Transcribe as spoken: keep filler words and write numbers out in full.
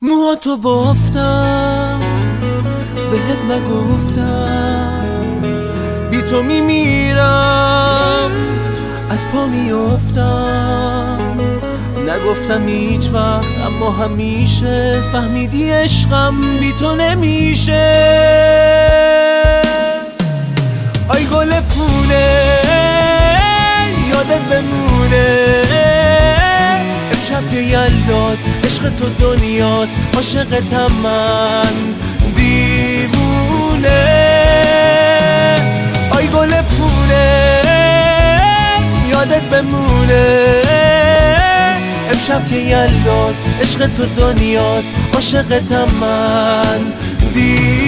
موهاتو بافتم بهت نگفتم، بی تو میمیرم از پا میافتم. نگفتم هیچ وقت اما همیشه فهمیدی عشقم بی تو نمیشه. آی گل پونه یادت بمونه، امشب که یلداست عشق تو دنیاست، عاشقتم من دیوونه. آی گل پونه یادت بمونه، امشب که یلداست عشق تو دنیاست، عاشقتم من دیوونه.